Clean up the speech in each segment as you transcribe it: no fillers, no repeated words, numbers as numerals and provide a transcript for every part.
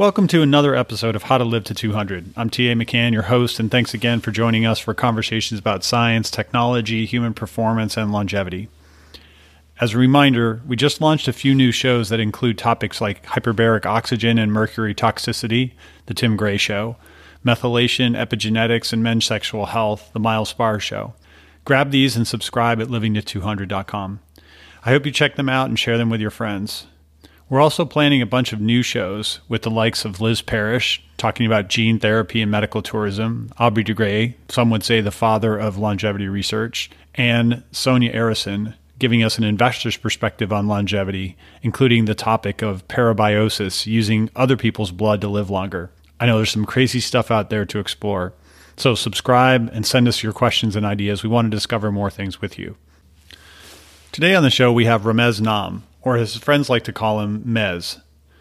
Welcome to another episode of How to Live to 200. I'm T.A. McCann, your host, and thanks again for joining us for conversations about science, technology, human performance, and longevity. As a reminder, we just launched a few new shows that include topics like hyperbaric oxygen and mercury toxicity, The Tim Gray Show, methylation, epigenetics, and men's sexual health, The Miles Spar Show. Grab these and subscribe at livingto200.com. I hope you check them out and share them with your friends. We're also planning a bunch of new shows with the likes of Liz Parrish, talking about gene therapy and medical tourism, Aubrey de Grey, some would say the father of longevity research, and Sonia Arison, giving us an investor's perspective on longevity, including the topic of parabiosis, using other people's blood to live longer. I know there's some crazy stuff out there to explore. So subscribe and send us your questions and ideas. We want to discover more things with you. Today on the show, we have Ramez Nam, or his friends like to call him Mez.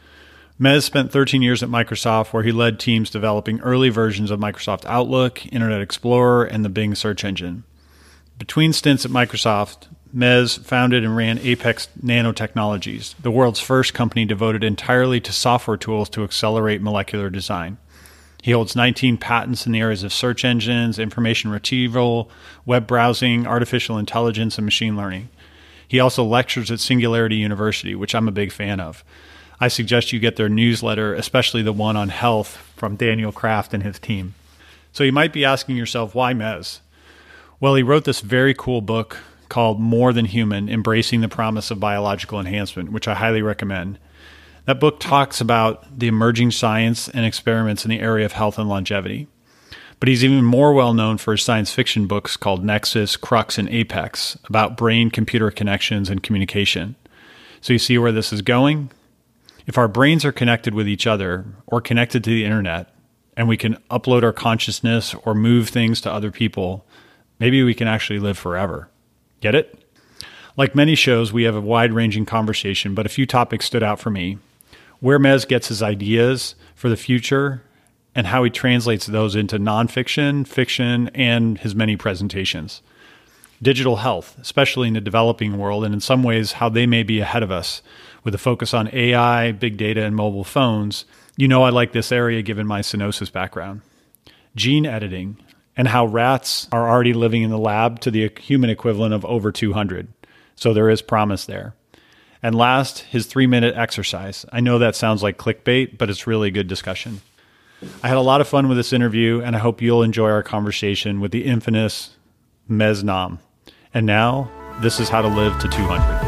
Mez spent 13 years at Microsoft, where he led teams developing early versions of Microsoft Outlook, Internet Explorer, and the Bing search engine. Between stints at Microsoft, Mez founded and ran Apex Nanotechnologies, the world's first company devoted entirely to software tools to accelerate molecular design. He holds 19 patents in the areas of search engines, information retrieval, web browsing, artificial intelligence, and machine learning. He also lectures at Singularity University, which I'm a big fan of. I suggest you get their newsletter, especially the one on health from Daniel Kraft and his team. So you might be asking yourself, why Mez? Well, he wrote this very cool book called More Than Human, Embracing the Promise of Biological Enhancement, which I highly recommend. That book talks about the emerging science and experiments in the area of health and longevity. But he's even more well known for his science fiction books called Nexus, Crux, and Apex, about brain-computer connections and communication. So you see where this is going? If our brains are connected with each other or connected to the internet, and we can upload our consciousness or move things to other people, maybe we can actually live forever. Get it? Like many shows, we have a wide-ranging conversation, but a few topics stood out for me. Where Mez gets his ideas for the future, and how he translates those into nonfiction, fiction, and his many presentations. Digital health, especially in the developing world, and in some ways how they may be ahead of us, with a focus on AI, big data, and mobile phones. You know I like this area given my Synosis background. Gene editing, and how rats are already living in the lab to the human equivalent of over 200. So there is promise there. And last, his 3-minute exercise. I know that sounds like clickbait, but it's really good discussion. I had a lot of fun with this interview, and I hope you'll enjoy our conversation with the infamous Mez Nam. And now, this is How to Live to 200.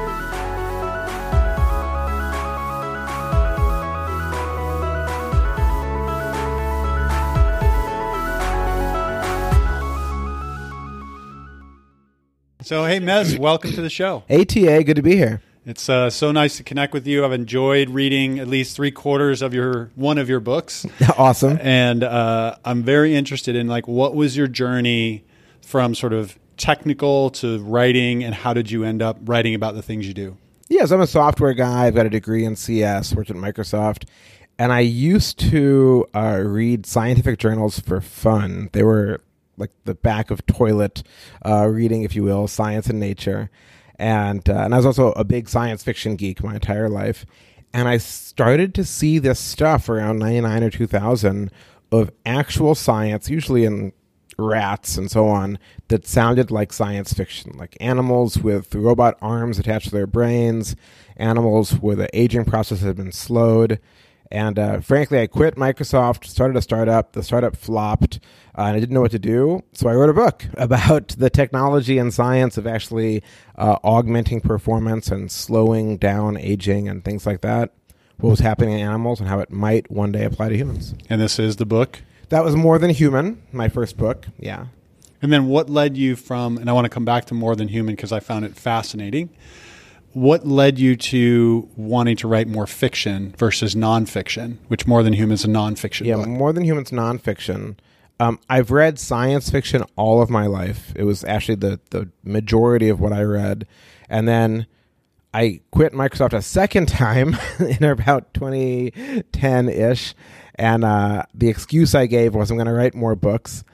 So, hey, Mez, welcome to the show. ATA, good to be here. It's so nice to connect with you. I've enjoyed reading at least 3/4 of one of your books. Awesome. And I'm very interested in what was your journey from sort of technical to writing, and how did you end up writing about the things you do? Yes, I'm a software guy. I've got a degree in CS, worked at Microsoft. And I used to read scientific journals for fun. They were like the back of toilet reading, if you will, Science and Nature. And I was also a big science fiction geek my entire life. And I started to see this stuff around 99 or 2000 of actual science, usually in rats and so on, that sounded like science fiction, like animals with robot arms attached to their brains, animals where the aging process had been slowed. And frankly, I quit Microsoft, started a startup. The startup flopped, and I didn't know what to do. So I wrote a book about the technology and science of actually augmenting performance and slowing down aging and things like that, what was happening in animals and how it might one day apply to humans. And this is the book? That was More Than Human, my first book, yeah. And then what led you from, and I want to come back to More Than Human because I found it fascinating, what led you to wanting to write more fiction versus nonfiction, which More Than Human is a nonfiction book? Yeah, More Than Human's nonfiction. I've read science fiction all of my life. It was actually the majority of what I read. And then I quit Microsoft a second time in about 2010-ish. And the excuse I gave was I'm going to write more books.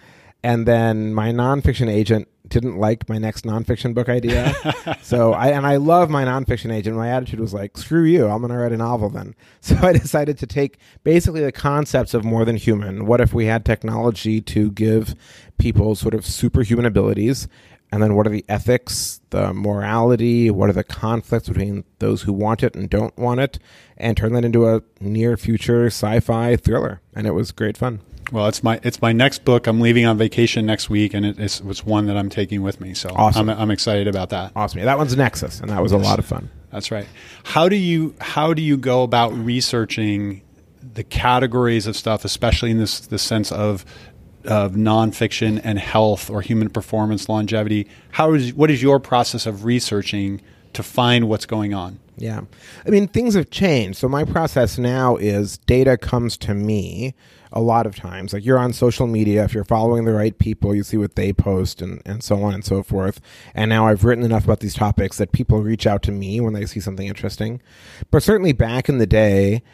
And then my nonfiction agent didn't like my next nonfiction book idea. So I love my nonfiction agent. My attitude was like, screw you, I'm going to write a novel then. So I decided to take basically the concepts of More Than Human. What if we had technology to give people sort of superhuman abilities? And then what are the ethics, the morality, what are the conflicts between those who want it and don't want it, and turn that into a near future sci-fi thriller. And it was great fun. Well, it's my next book. I'm leaving on vacation next week, and it's one that I'm taking with me. So awesome. I'm excited about that. Awesome. Yeah, that one's Nexus, and that was a lot of fun. That's right. How do you go about researching the categories of stuff, especially in this sense of nonfiction and health or human performance, longevity? What is your process of researching to find what's going on? Yeah. I mean, things have changed. So my process now is data comes to me a lot of times. Like, you're on social media. If you're following the right people, you see what they post and so on and so forth. And now I've written enough about these topics that people reach out to me when they see something interesting. But certainly back in the day,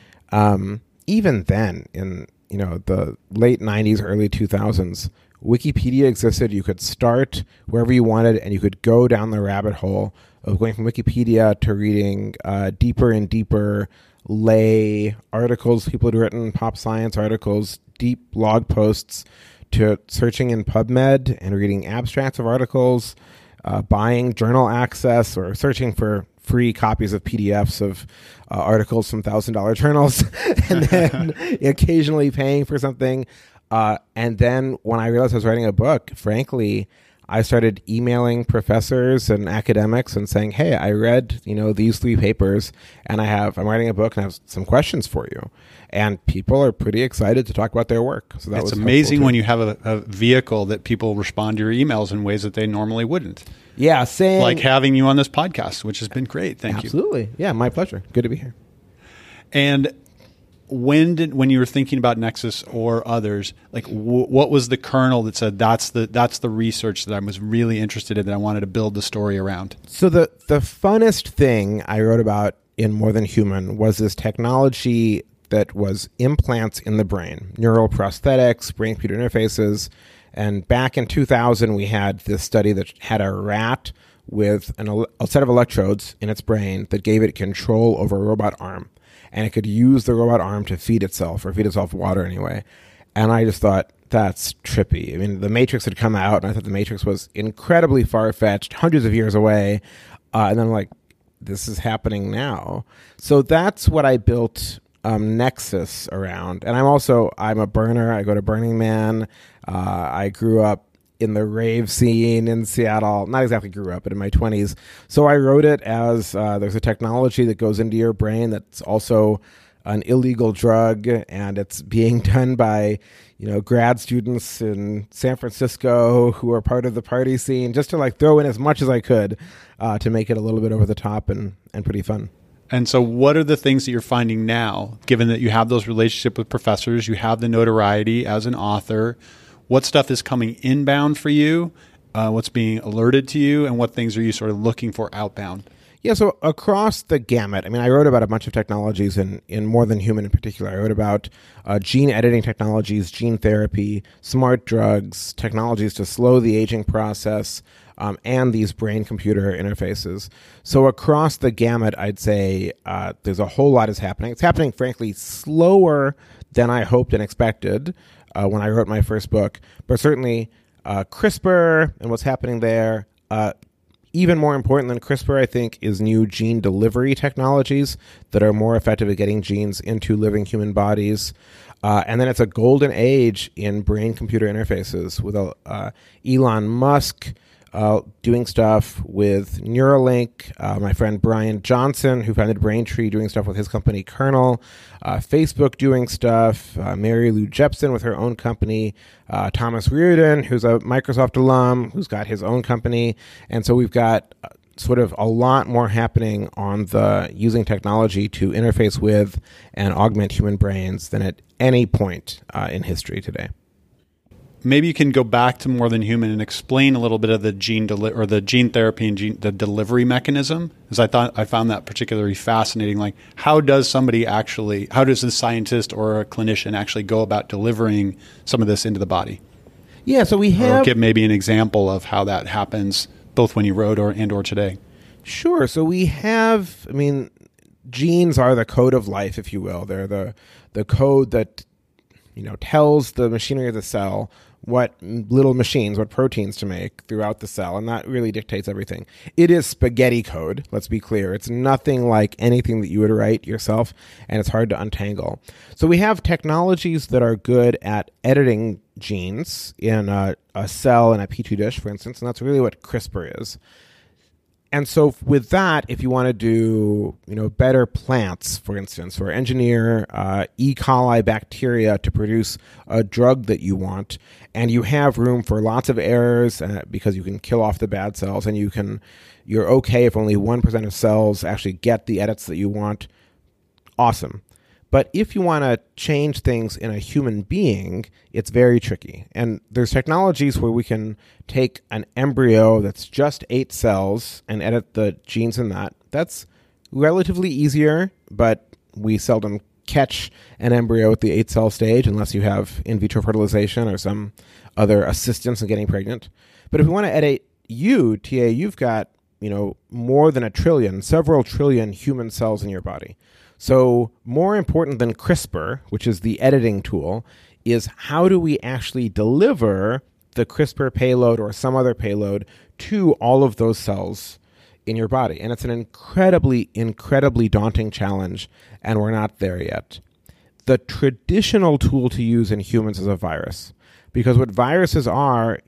even then in the late 90s, early 2000s, Wikipedia existed. You could start wherever you wanted, and you could go down the rabbit hole of going from Wikipedia to reading deeper and deeper lay articles people had written, pop science articles, deep blog posts, to searching in PubMed and reading abstracts of articles, buying journal access, or searching for free copies of PDFs of articles from $1,000 journals, and then occasionally paying for something. And then when I realized I was writing a book, frankly, I started emailing professors and academics and saying, hey, I read, these 3 papers, and I'm writing a book and I have some questions for you. And people are pretty excited to talk about their work. So it's amazing when you have a vehicle that people respond to your emails in ways that they normally wouldn't. Yeah, saying like having you on this podcast, which has been great. Thank you. Absolutely. Yeah, my pleasure. Good to be here. And when you were thinking about Nexus or others, like what was the kernel that said that's the research that I was really interested in, that I wanted to build the story around? So the funnest thing I wrote about in More Than Human was this technology that was implants in the brain, neural prosthetics, brain-computer interfaces. And back in 2000, we had this study that had a rat with a set of electrodes in its brain that gave it control over a robot arm. And it could use the robot arm to feed itself water anyway. And I just thought, that's trippy. I mean, The Matrix had come out, and I thought The Matrix was incredibly far-fetched, hundreds of years away. And then I'm like, this is happening now. So that's what I built Nexus around. And I'm a burner. I go to Burning Man. I grew up in the rave scene in Seattle. Not exactly grew up, but in my 20s. So I wrote it as there's a technology that goes into your brain that's also an illegal drug, and it's being done by grad students in San Francisco who are part of the party scene, just to like throw in as much as I could to make it a little bit over the top and pretty fun. And so what are the things that you're finding now, given that you have those relationships with professors, you have the notoriety as an author? What stuff is coming inbound for you? What's being alerted to you? And what things are you sort of looking for outbound? Yeah, so across the gamut, I mean, I wrote about a bunch of technologies in More Than Human in particular. I wrote about gene editing technologies, gene therapy, smart drugs, technologies to slow the aging process, and these brain-computer interfaces. So across the gamut, I'd say there's a whole lot is happening. It's happening, frankly, slower than I hoped and expected when I wrote my first book. But certainly CRISPR and what's happening there, even more important than CRISPR, I think, is new gene delivery technologies that are more effective at getting genes into living human bodies. And then it's a golden age in brain-computer interfaces with Elon Musk doing stuff with Neuralink, my friend Brian Johnson, who founded Braintree, doing stuff with his company Kernel, Facebook doing stuff, Mary Lou Jepsen with her own company, Thomas Reardon, who's a Microsoft alum, who's got his own company. And so we've got sort of a lot more happening on the using technology to interface with and augment human brains than at any point in history today. Maybe you can go back to More Than Human and explain a little bit of the gene therapy and the delivery mechanism, because I found that particularly fascinating. Like, how does a scientist or a clinician actually go about delivering some of this into the body? Yeah, so we have... Or give maybe an example of how that happens, both when you wrote or today. Sure. So we have, genes are the code of life, if you will. They're the code that, tells the machinery of the cell what little machines, what proteins to make throughout the cell, and that really dictates everything. It is spaghetti code, let's be clear. It's nothing like anything that you would write yourself, and it's hard to untangle. So we have technologies that are good at editing genes in a cell in a petri dish, for instance, and that's really what CRISPR is. And so with that, if you want to do, better plants, for instance, or engineer E. coli bacteria to produce a drug that you want, and you have room for lots of errors because you can kill off the bad cells, and you're okay if only 1% of cells actually get the edits that you want, awesome. But if you want to change things in a human being, it's very tricky. And there's technologies where we can take an embryo that's just 8 cells and edit the genes in that. That's relatively easier, but we seldom catch an embryo at the 8-cell stage unless you have in vitro fertilization or some other assistance in getting pregnant. But if we want to edit you, TA, you've got, more than several trillion human cells in your body. So more important than CRISPR, which is the editing tool, is how do we actually deliver the CRISPR payload or some other payload to all of those cells in your body? And it's an incredibly, incredibly daunting challenge, and we're not there yet. The traditional tool to use in humans is a virus, because what viruses are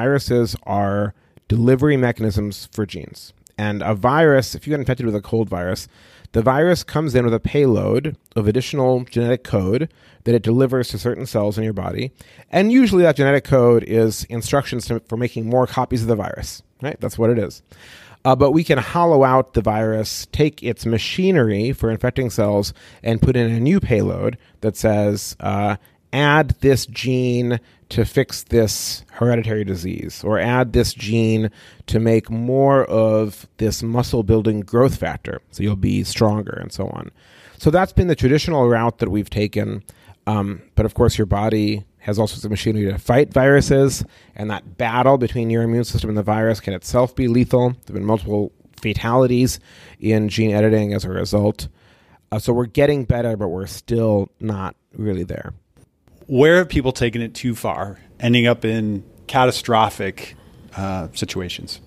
delivery mechanisms for genes. And a virus, if you get infected with a cold virus, the virus comes in with a payload of additional genetic code that it delivers to certain cells in your body. And usually that genetic code is instructions for making more copies of the virus, right? That's what it is. But we can hollow out the virus, take its machinery for infecting cells, and put in a new payload that says, add this gene to fix this hereditary disease, or add this gene to make more of this muscle-building growth factor, so you'll be stronger, and so on. So that's been the traditional route that we've taken. But of course, your body has all sorts of machinery to fight viruses, and that battle between your immune system and the virus can itself be lethal. There have been multiple fatalities in gene editing as a result. So we're getting better, but we're still not really there. Where have people taken it too far, ending up in catastrophic situations?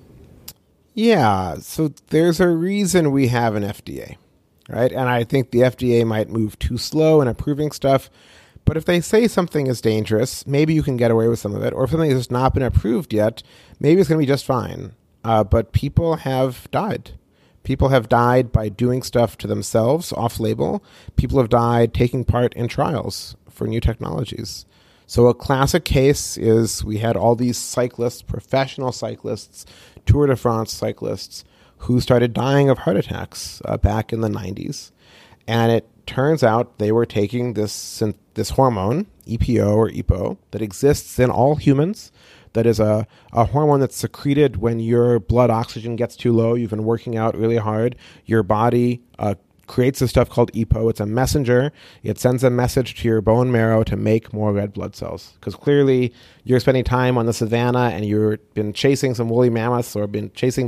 Yeah, so there's a reason we have an FDA, right? And I think the FDA might move too slow in approving stuff, but if they say something is dangerous, maybe you can get away with some of it, or if something has not been approved yet, maybe it's going to be just fine. But people have died. People have died by doing stuff to themselves off-label. People have died taking part in trials for new technologies. So a classic case is we had all these cyclists, professional cyclists, Tour de France cyclists, who started dying of heart attacks back in the 90s. And it turns out they were taking this hormone, EPO or EPO, that exists in all humans. That is a hormone that's secreted when your blood oxygen gets too low. You've been working out really hard. Your body creates this stuff called EPO. It's a messenger. It sends a message to your bone marrow to make more red blood cells. Because clearly you're spending time on the savannah and you've been chasing some woolly mammoths or been chased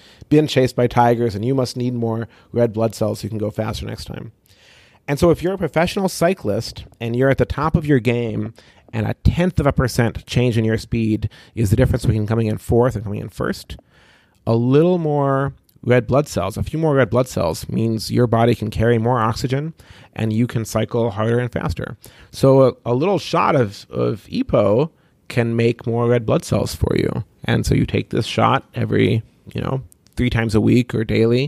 by tigers, and you must need more red blood cells so you can go faster next time. And so if you're a professional cyclist and you're at the top of your game and 0.1% change in your speed is the difference between coming in fourth and coming in first, a little more red blood cells, a few more red blood cells means your body can carry more oxygen and you can cycle harder and faster. So a little shot of EPO can make more red blood cells for you. And so you take this shot every, 3 times a week or daily,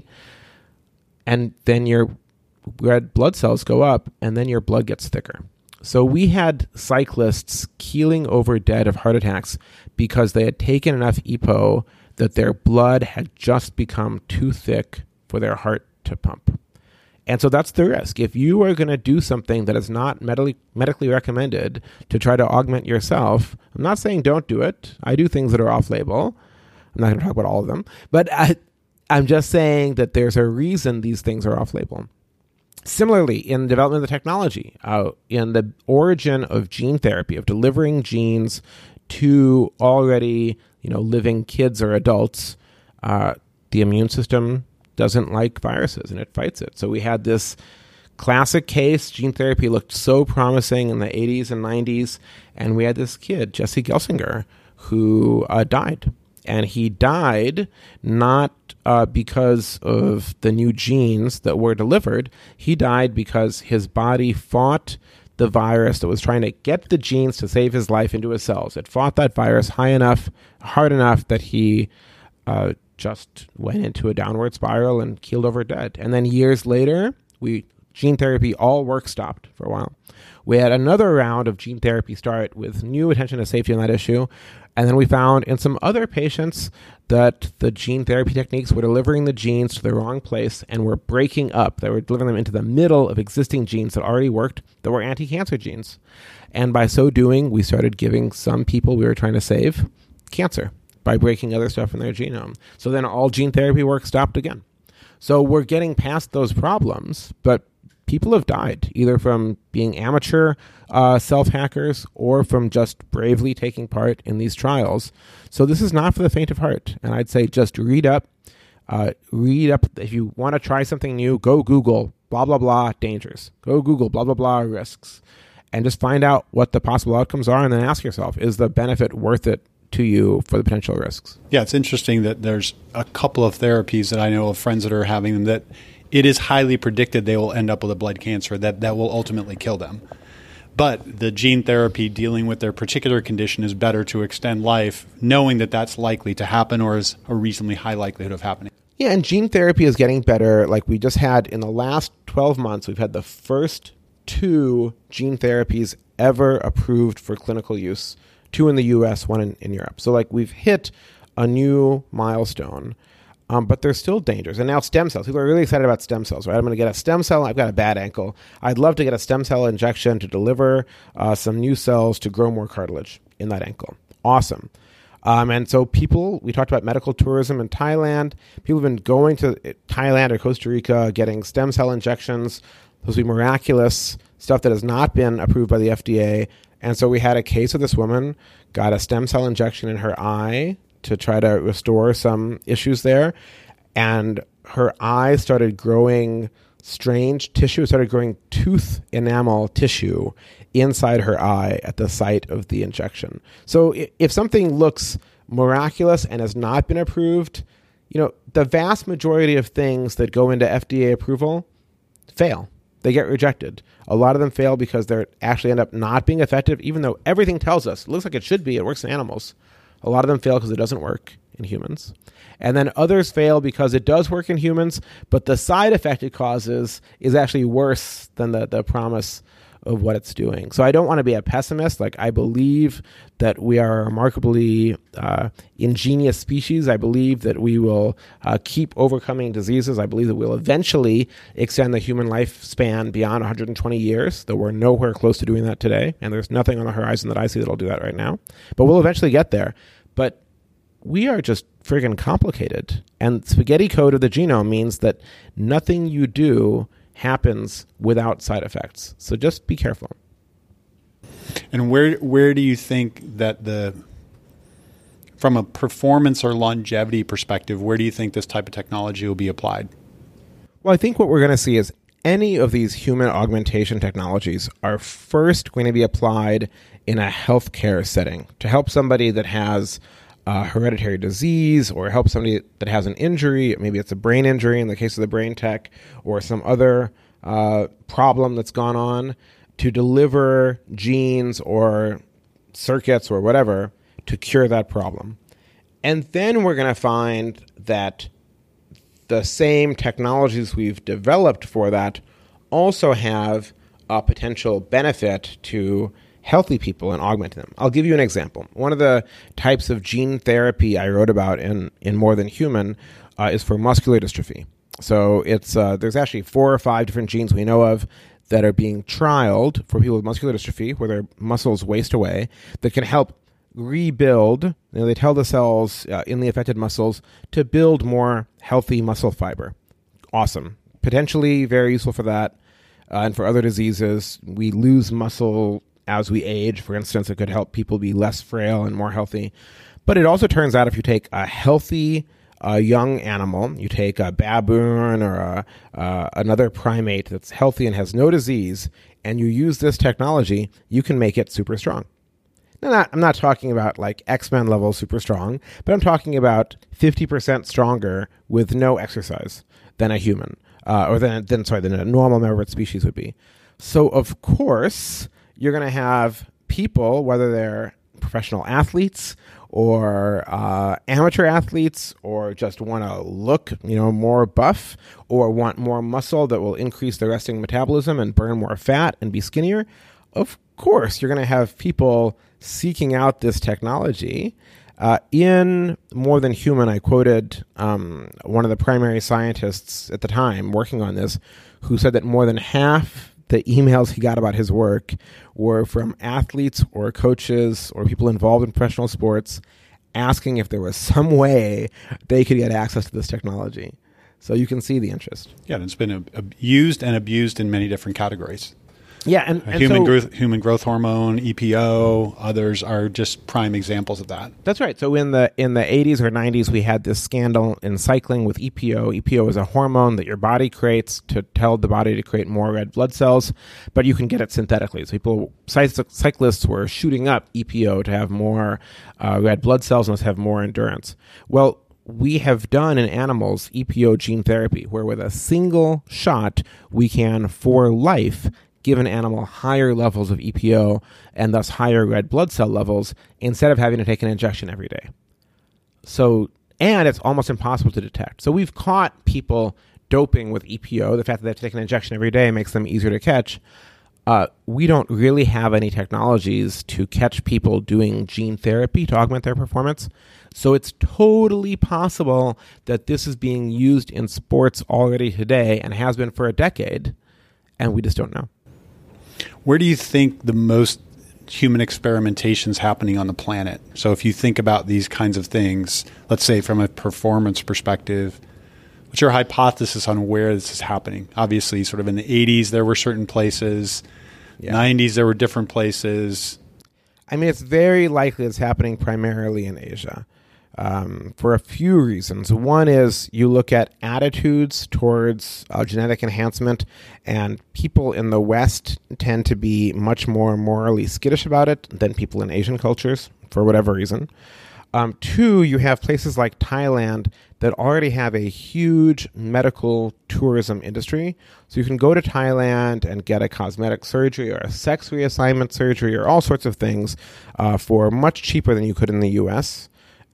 and then your red blood cells go up and then your blood gets thicker. So we had cyclists keeling over dead of heart attacks because they had taken enough EPO that their blood had just become too thick for their heart to pump. And so that's the risk. If you are going to do something that is not medically recommended to try to augment yourself, I'm not saying don't do it. I do things that are off-label. I'm not going to talk about all of them. But I'm just saying that there's a reason these things are off-label. Similarly, in the development of the technology, in the origin of gene therapy, of delivering genes to already, living kids or adults, the immune system doesn't like viruses and it fights it. So we had this classic case. Gene therapy looked so promising in the 80s and 90s. And we had this kid, Jesse Gelsinger, who died. And he died not because of the new genes that were delivered. He died because his body fought the virus that was trying to get the genes to save his life into his cells. It fought that virus hard enough that he just went into a downward spiral and keeled over dead. And then years later, gene therapy, all work stopped for a while. We had another round of gene therapy start with new attention to safety on that issue. And then we found in some other patients that the gene therapy techniques were delivering the genes to the wrong place and were breaking up. They were delivering them into the middle of existing genes that already worked, that were anti-cancer genes. And by so doing, we started giving some people we were trying to save cancer by breaking other stuff in their genome. So then all gene therapy work stopped again. So we're getting past those problems, but people have died either from being amateur self-hackers or from just bravely taking part in these trials. So this is not for the faint of heart. And I'd say just read up. If you want to try something new, go Google blah, blah, blah, dangers. Go Google blah, blah, blah, risks. And just find out what the possible outcomes are and then ask yourself, is the benefit worth it to you for the potential risks? Yeah, it's interesting that there's a couple of therapies that I know of friends that are having them that it is highly predicted they will end up with a blood cancer that will ultimately kill them. But the gene therapy dealing with their particular condition is better to extend life, knowing that that's likely to happen or is a reasonably high likelihood of happening. Yeah, and gene therapy is getting better. Like we just had in the last 12 months, we've had the first 2 gene therapies ever approved for clinical use, 2 in the US, 1 in Europe. So like we've hit a new milestone. But there's still dangers. And now stem cells. People are really excited about stem cells, right? I'm going to get a stem cell. I've got a bad ankle. I'd love to get a stem cell injection to deliver some new cells to grow more cartilage in that ankle. Awesome. And so we talked about medical tourism in Thailand. People have been going to Thailand or Costa Rica, getting stem cell injections. Those would be miraculous stuff that has not been approved by the FDA. And so we had a case of this woman, got a stem cell injection in her eye to try to restore some issues there. And her eye started growing strange tissue, started growing tooth enamel tissue inside her eye at the site of the injection. So if something looks miraculous and has not been approved, the vast majority of things that go into FDA approval fail. They get rejected. A lot of them fail because they actually end up not being effective, even though everything tells us it looks like it should be. It works in animals. A lot of them fail because it doesn't work in humans. And then others fail because it does work in humans, but the side effect it causes is actually worse than the promise of what it's doing. So I don't want to be a pessimist. Like, I believe that we are a remarkably ingenious species. I believe that we will keep overcoming diseases. I believe that we'll eventually extend the human lifespan beyond 120 years, though we're nowhere close to doing that today. And there's nothing on the horizon that I see that'll do that right now. But we'll eventually get there. But we are just friggin' complicated. And spaghetti code of the genome means that nothing you do happens without side effects. So just be careful. And where do you think that from a performance or longevity perspective, where do you think this type of technology will be applied? Well, I think what we're going to see is any of these human augmentation technologies are first going to be applied in a healthcare setting to help somebody that has hereditary disease, or help somebody that has an injury. Maybe it's a brain injury in the case of the brain tech, or some other problem that's gone on, to deliver genes or circuits or whatever to cure that problem. And then we're going to find that the same technologies we've developed for that also have a potential benefit to healthy people and augmenting them. I'll give you an example. One of the types of gene therapy I wrote about in More Than Human is for muscular dystrophy. So it's there's actually 4 or 5 different genes we know of that are being trialed for people with muscular dystrophy, where their muscles waste away, that can help rebuild. They tell the cells in the affected muscles to build more healthy muscle fiber. Awesome. Potentially very useful for that. And for other diseases, we lose muscle as we age. For instance, it could help people be less frail and more healthy. But it also turns out if you take a healthy young animal, you take a baboon or another primate that's healthy and has no disease, and you use this technology, you can make it super strong. Now, I'm not talking about like X-Men level super strong, but I'm talking about 50% stronger with no exercise than a human, than a normal member of its species would be. So, of course, you're going to have people, whether they're professional athletes or amateur athletes, or just want to look, more buff, or want more muscle that will increase their resting metabolism and burn more fat and be skinnier. Of course, you're going to have people seeking out this technology. In More Than Human, I quoted one of the primary scientists at the time working on this, who said that more than half the emails he got about his work were from athletes or coaches or people involved in professional sports asking if there was some way they could get access to this technology. So you can see the interest. Yeah, and it's been used and abused in many different categories. Yeah, and human growth hormone, EPO, others are just prime examples of that. That's right. So in the 80s or 90s, we had this scandal in cycling with EPO. EPO is a hormone that your body creates to tell the body to create more red blood cells, but you can get it synthetically. So cyclists were shooting up EPO to have more red blood cells and to have more endurance. Well, we have done in animals EPO gene therapy, where with a single shot, we can, for life, give an animal higher levels of EPO and thus higher red blood cell levels instead of having to take an injection every day. So, and it's almost impossible to detect. So we've caught people doping with EPO. The fact that they have to take an injection every day makes them easier to catch. We don't really have any technologies to catch people doing gene therapy to augment their performance. So it's totally possible that this is being used in sports already today and has been for a decade, and we just don't know. Where do you think the most human experimentation is happening on the planet? So if you think about these kinds of things, let's say from a performance perspective, what's your hypothesis on where this is happening? Obviously, sort of in the 80s, there were certain places. Yeah. 90s, there were different places. I mean, it's very likely it's happening primarily in Asia. For a few reasons. One is you look at attitudes towards genetic enhancement, and people in the West tend to be much more morally skittish about it than people in Asian cultures, for whatever reason. Two, you have places like Thailand that already have a huge medical tourism industry. So you can go to Thailand and get a cosmetic surgery or a sex reassignment surgery or all sorts of things for much cheaper than you could in the U.S.,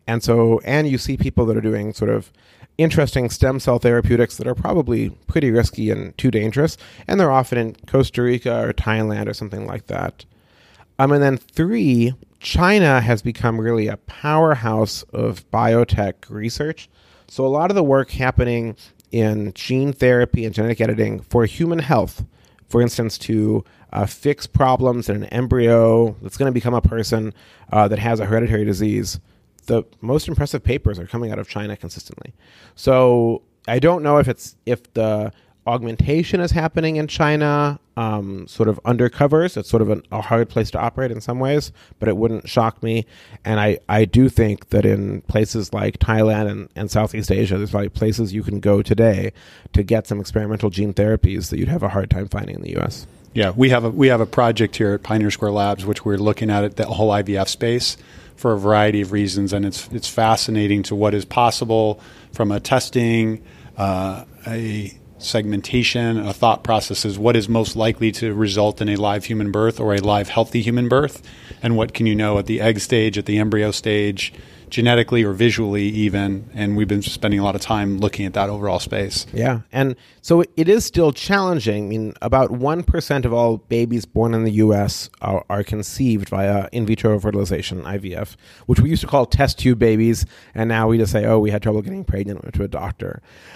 and you see people that are doing sort of interesting stem cell therapeutics that are probably pretty risky and too dangerous, and they're often in Costa Rica or Thailand or something like that. And then three, China has become really a powerhouse of biotech research. So a lot of the work happening in gene therapy and genetic editing for human health, for instance, to fix problems in an embryo that's going to become a person that has a hereditary disease, the most impressive papers are coming out of China consistently. So I don't know if the augmentation is happening in China sort of undercovers. It's sort of a hard place to operate in some ways, but it wouldn't shock me. And I do think that in places like Thailand and Southeast Asia, there's probably places you can go today to get some experimental gene therapies that you'd have a hard time finding in the U.S. Yeah, we have a project here at Pioneer Square Labs, which we're looking at the whole IVF space for a variety of reasons, and it's fascinating to what is possible from a testing, a segmentation, a thought processes, what is most likely to result in a live human birth or a live healthy human birth, and what can you know at the egg stage, at the embryo stage, genetically or visually even, and we've been spending a lot of time looking at that overall space. Yeah, and so it is still challenging. I mean, about 1% of all babies born in the U.S. are conceived via in vitro fertilization, IVF, which we used to call test tube babies, and now we just say, oh, we had trouble getting pregnant, went to a doctor.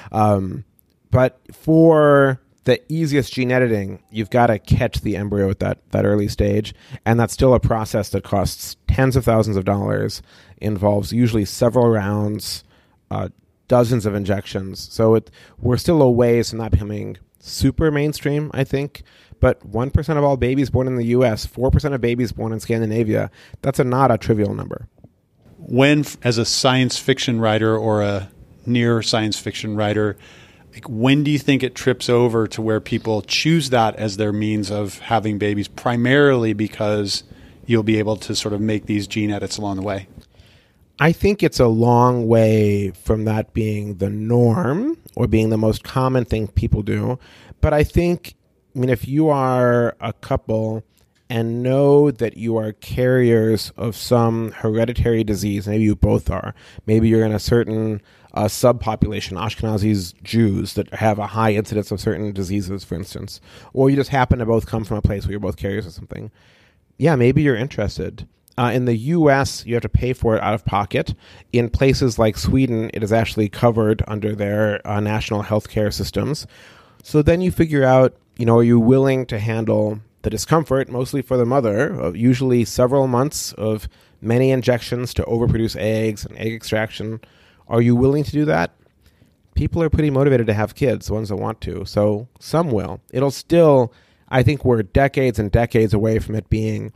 But for the easiest gene editing, you've got to catch the embryo at that early stage, and that's still a process that costs tens of thousands of dollars, involves usually several rounds, dozens of injections. So we're still a ways from not becoming super mainstream, I think. but 1% of all babies born in the U.S., 4% of babies born in Scandinavia, that's not a trivial number. When, as a science fiction writer or a near science fiction writer, when do you think it trips over to where people choose that as their means of having babies, primarily because you'll be able to sort of make these gene edits along the way? I think it's a long way from that being the norm or being the most common thing people do. But I think, if you are a couple and know that you are carriers of some hereditary disease, maybe you both are, maybe you're in a certain subpopulation, Ashkenazi Jews that have a high incidence of certain diseases, for instance, or you just happen to both come from a place where you're both carriers of something, yeah, maybe you're interested. In the U.S., you have to pay for it out of pocket. In places like Sweden, it is actually covered under their national healthcare systems. So then you figure out, are you willing to handle the discomfort, mostly for the mother, of usually several months of many injections to overproduce eggs and egg extraction? Are you willing to do that? People are pretty motivated to have kids, the ones that want to. So some will. It'll still, I think we're decades and decades away from it being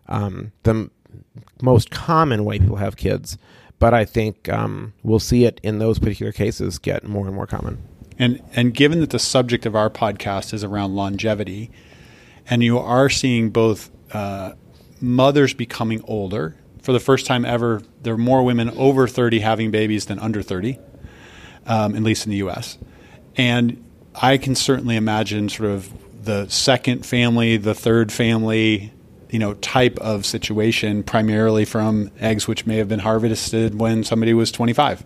the most common way people have kids. But I think we'll see it in those particular cases get more and more common. And given that the subject of our podcast is around longevity, and you are seeing both mothers becoming older, for the first time ever, there are more women over 30 having babies than under 30, at least in the U.S. And I can certainly imagine sort of the second family, the third family, type of situation, primarily from eggs which may have been harvested when somebody was 25.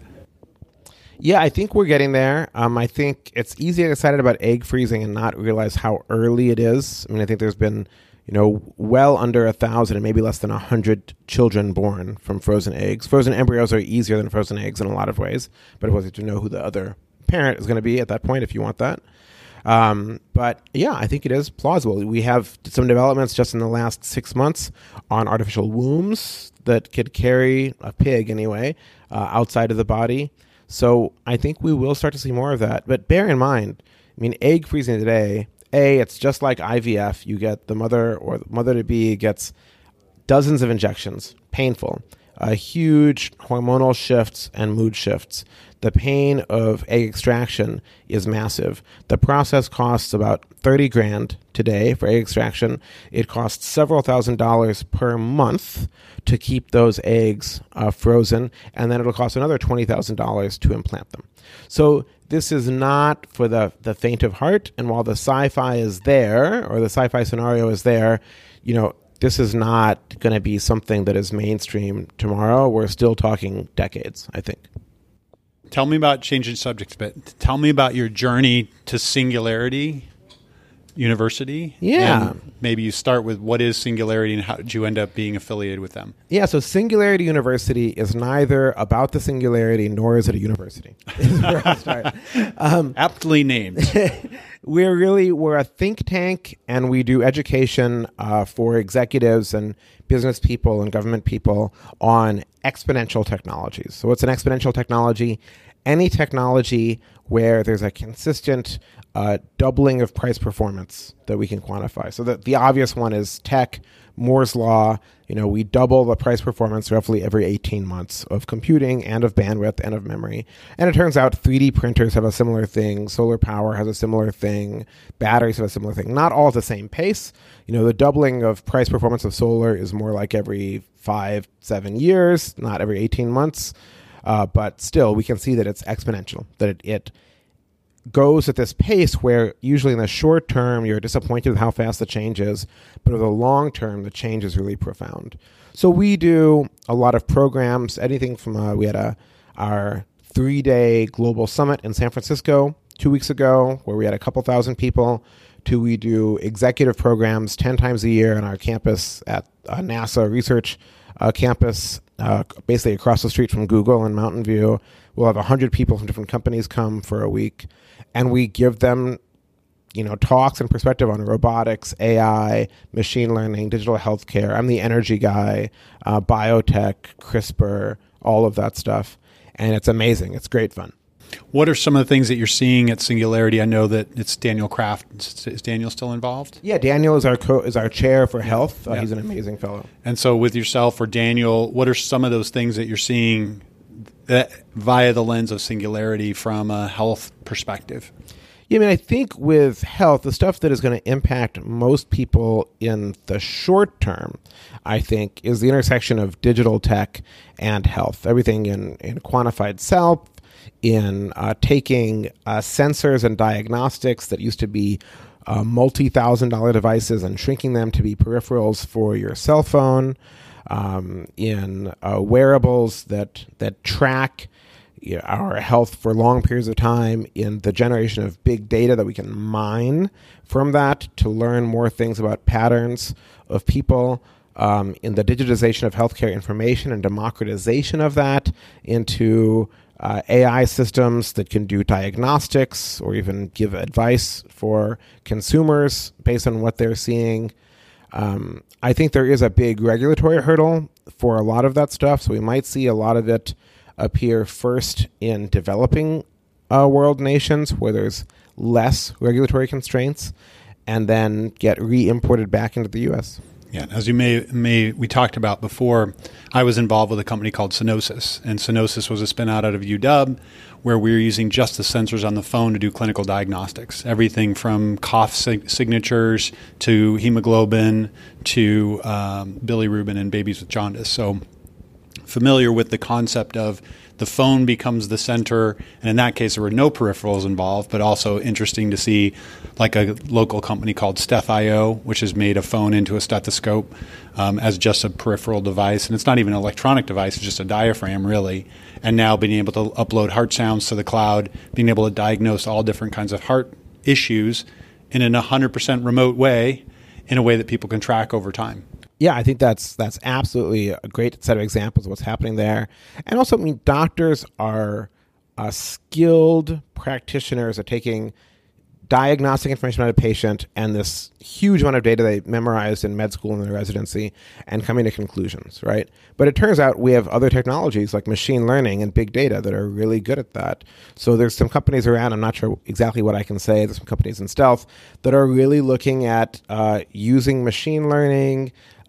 Yeah, I think we're getting there. I think it's easy to get excited about egg freezing and not realize how early it is. I think there's been, well under 1,000 and maybe less than 100 children born from frozen eggs. Frozen embryos are easier than frozen eggs in a lot of ways, but of course you have to know who the other parent is going to be at that point if you want that. But yeah, I think it is plausible. We have some developments just in the last 6 months on artificial wombs that could carry a pig anyway, outside of the body. So I think we will start to see more of that. But bear in mind, egg freezing today, it's just like IVF. You get the mother or the mother-to-be gets dozens of injections, painful, huge hormonal shifts and mood shifts. The pain of egg extraction is massive. The process costs about $30,000 today for egg extraction. It costs several $1,000s per month to keep those eggs frozen, and then it'll cost another $20,000 to implant them. So this is not for the faint of heart, and while the sci-fi is there, or the sci-fi scenario is there, this is not going to be something that is mainstream tomorrow. We're still talking decades, I think. Tell me about changing subjects a bit. Tell me about your journey to Singularity University. Yeah. And maybe you start with what is Singularity and how did you end up being affiliated with them? Yeah, so Singularity University is neither about the singularity nor is it a university. Is where I start. Aptly named. We're a think tank, and we do education for executives and business people and government people on exponential technologies. So what's an exponential technology? Any technology where there's a consistent doubling of price performance that we can quantify. So the obvious one is tech, Moore's law. We double the price performance roughly every 18 months of computing and of bandwidth and of memory. And it turns out 3D printers have a similar thing. Solar power has a similar thing. Batteries have a similar thing. Not all at the same pace. The doubling of price performance of solar is more like every 5-7 years, not every 18 months. But still, we can see that it's exponential, that it goes at this pace where usually in the short term, you're disappointed with how fast the change is, but over the long term, the change is really profound. So we do a lot of programs, anything from, we had our 3-day global summit in San Francisco 2 weeks ago, where we had a couple thousand people, to we do executive programs 10 times a year on our campus at NASA research campus, basically across the street from Google in Mountain View. We'll have 100 people from different companies come for a week, and we give them, talks and perspective on robotics, AI, machine learning, digital healthcare. I'm the energy guy, biotech, CRISPR, all of that stuff, and it's amazing. It's great fun. What are some of the things that you're seeing at Singularity? I know that it's Daniel Kraft. Is Daniel still involved? Yeah, Daniel is our chair for health. He's an amazing fellow. And so with yourself or Daniel, what are some of those things that you're seeing via the lens of Singularity from a health perspective? Yeah, I mean, I think with health, the stuff that is going to impact most people in the short term, I think, is the intersection of digital tech and health. Everything in quantified self, in taking sensors and diagnostics that used to be multi-$1,000 devices and shrinking them to be peripherals for your cell phone, in wearables that track our health for long periods of time, in the generation of big data that we can mine from that to learn more things about patterns of people, in the digitization of healthcare information and democratization of that into AI systems that can do diagnostics or even give advice for consumers based on what they're seeing. I think there is a big regulatory hurdle for a lot of that stuff, so we might see a lot of it appear first in developing world nations where there's less regulatory constraints, and then get re-imported back into the U.S. Yeah, as you we talked about before, I was involved with a company called Synosis, and Synosis was a spin out of UW, where we were using just the sensors on the phone to do clinical diagnostics, everything from cough signatures to hemoglobin to bilirubin in babies with jaundice. So familiar with the concept of the phone becomes the center, and in that case there were no peripherals involved, but also interesting to see like a local company called Steth.io, which has made a phone into a stethoscope as just a peripheral device, and it's not even an electronic device, it's just a diaphragm really, and now being able to upload heart sounds to the cloud, being able to diagnose all different kinds of heart issues in an 100% remote way, in a way that people can track over time. Yeah, I think that's absolutely a great set of examples of what's happening there. And also, I mean, doctors are skilled practitioners at taking diagnostic information about a patient and this huge amount of data they memorized in med school and in residency and coming to conclusions, right? But it turns out we have other technologies like machine learning and big data that are really good at that. So there's some companies around, I'm not sure exactly what I can say, there's some companies in stealth that are really looking at using machine learning,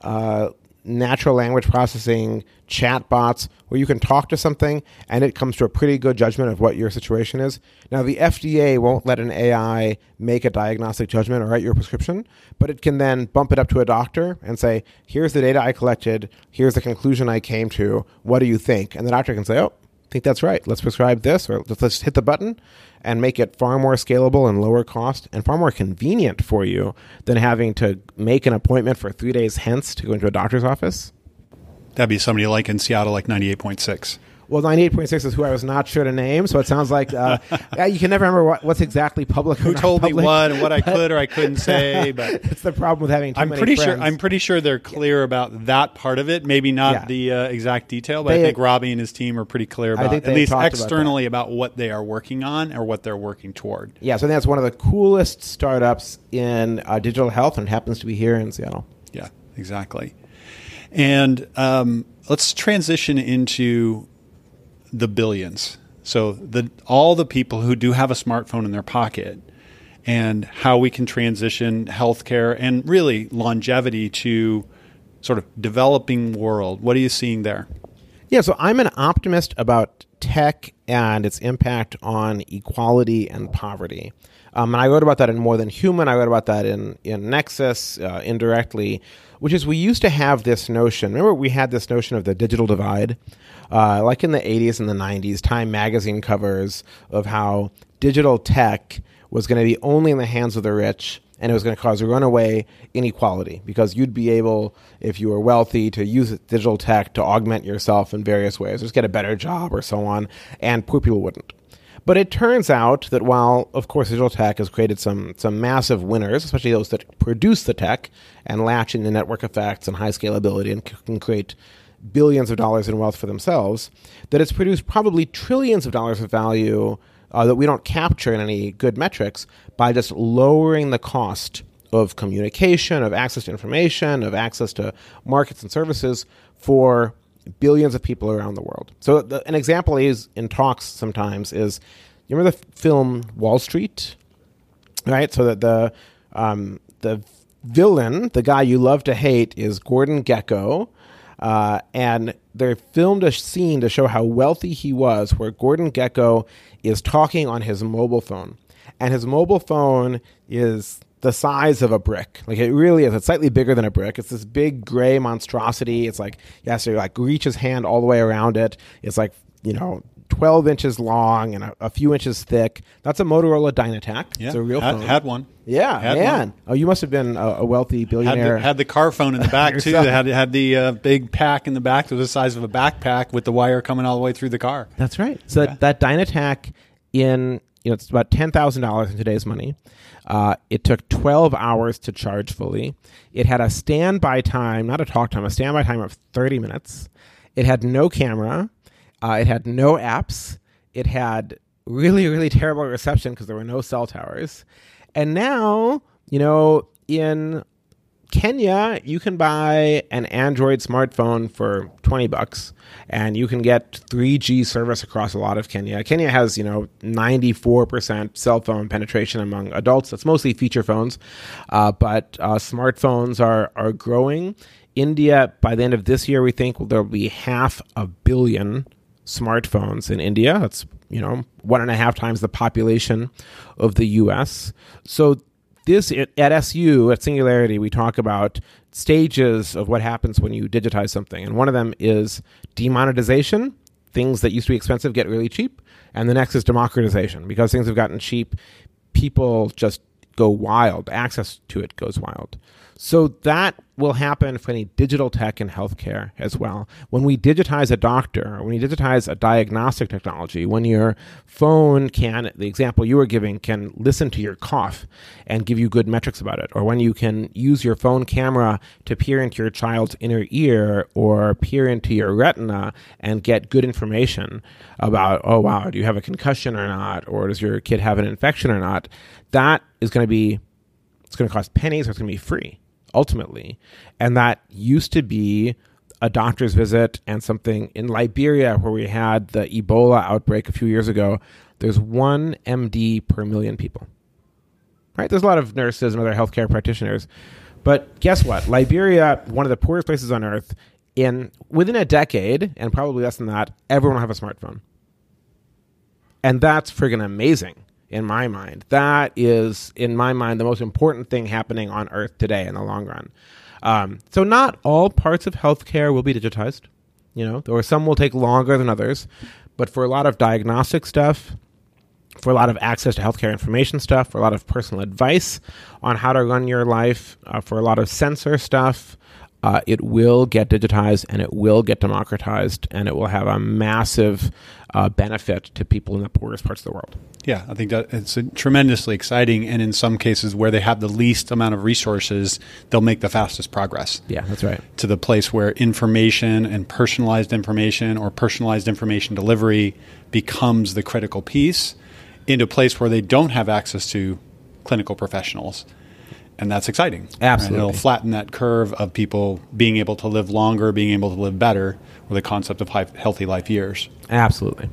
natural language processing, chatbots, where you can talk to something and it comes to a pretty good judgment of what your situation is. Now, the FDA won't let an AI make a diagnostic judgment or write your prescription, but it can then bump it up to a doctor and say, here's the data I collected, here's the conclusion I came to, what do you think? And the doctor can say, oh, I think that's right, let's prescribe this, or let's hit the button and make it far more scalable and lower cost and far more convenient for you than having to make an appointment for 3 days hence to go into a doctor's office. That'd be somebody like in Seattle, like 98.6. Well, 98.6 is who I was not sure to name, so it sounds like you can never remember what's exactly public. Who told me what and what I could or I couldn't say. But it's the problem with having too many friends. I'm pretty sure they're clear about that part of it. Maybe not the exact detail, but I think Robbie and his team are pretty clear about, at least externally, about what they are working on or what they're working toward. Yeah, so that's one of the coolest startups in digital health, and it happens to be here in Seattle. Yeah, exactly. And let's transition into the billions. So all the people who do have a smartphone in their pocket, and how we can transition healthcare and really longevity to sort of developing world. What are you seeing there? Yeah, so I'm an optimist about tech and its impact on equality and poverty. And I wrote about that in More Than Human. I wrote about that in Nexus indirectly, which is we used to have this notion. Remember, we had this notion of the digital divide? Like in the 80s and the 90s, Time magazine covers of how digital tech was going to be only in the hands of the rich, and it was going to cause a runaway inequality because you'd be able, if you were wealthy, to use digital tech to augment yourself in various ways, just get a better job or so on, and poor people wouldn't. But it turns out that while, of course, digital tech has created some massive winners, especially those that produce the tech and latch into network effects and high scalability and can create billions of dollars in wealth for themselves, that it's produced probably trillions of dollars of value that we don't capture in any good metrics by just lowering the cost of communication, of access to information, of access to markets and services for billions of people around the world. So an example I use in talks sometimes is you remember the film Wall Street? Right? So that the villain, the guy you love to hate, is Gordon Gekko. And they filmed a scene to show how wealthy he was, where Gordon Gekko is talking on his mobile phone. And his mobile phone is the size of a brick. Like, it really is. It's slightly bigger than a brick. It's this big gray monstrosity. It's like, he has to like reach his hand all the way around it. It's like, 12 inches long and a few inches thick. That's a Motorola Dynatac. Yeah, it's a real phone. Had one. Yeah, had man. One. Oh, you must have been a wealthy billionaire. Had the car phone in the back, too. They had the big pack in the back that was the size of a backpack with the wire coming all the way through the car. That's right. So that Dynatac it's about $10,000 in today's money. It took 12 hours to charge fully. It had a standby time, not a talk time, a standby time of 30 minutes. It had no camera. It had no apps. It had really, really terrible reception because there were no cell towers. And now, in Kenya, you can buy an Android smartphone for $20 and you can get 3G service across a lot of Kenya. Kenya has, 94% cell phone penetration among adults. That's mostly feature phones, but smartphones are growing. India, by the end of this year, we think there'll be 500 million smartphones in India. That's, 1.5 times the population of the US. So at SU, at Singularity, we talk about stages of what happens when you digitize something. And one of them is demonetization. Things that used to be expensive get really cheap. And the next is democratization. Because things have gotten cheap, people just go wild. Access to it goes wild. So that will happen for any digital tech in healthcare as well. When we digitize a doctor, when you digitize a diagnostic technology, when your phone the example you were giving, can listen to your cough and give you good metrics about it, or when you can use your phone camera to peer into your child's inner ear or peer into your retina and get good information about, oh, wow, do you have a concussion or not, or does your kid have an infection or not, that is going to be, it's going to cost pennies or it's going to be free. Ultimately. And that used to be a doctor's visit. And something in Liberia, where we had the Ebola outbreak a few years ago, there's 1 MD per million people. Right? There's a lot of nurses and other healthcare practitioners. But guess what? Liberia, one of the poorest places on earth, within a decade, and probably less than that, everyone will have a smartphone. And that's friggin' amazing. In my mind, that is, in my mind, the most important thing happening on Earth today in the long run. So not all parts of healthcare will be digitized. Or some will take longer than others. But for a lot of diagnostic stuff, for a lot of access to healthcare information stuff, for a lot of personal advice on how to run your life, for a lot of sensor stuff, it will get digitized and it will get democratized, and it will have a massive benefit to people in the poorest parts of the world. Yeah, I think that it's tremendously exciting, and in some cases where they have the least amount of resources, they'll make the fastest progress. Yeah, that's right. To the place where information and personalized information or personalized information delivery becomes the critical piece, into a place where they don't have access to clinical professionals. And that's exciting. Absolutely. And it'll flatten that curve of people being able to live longer, being able to live better, or the concept of healthy life years. Absolutely.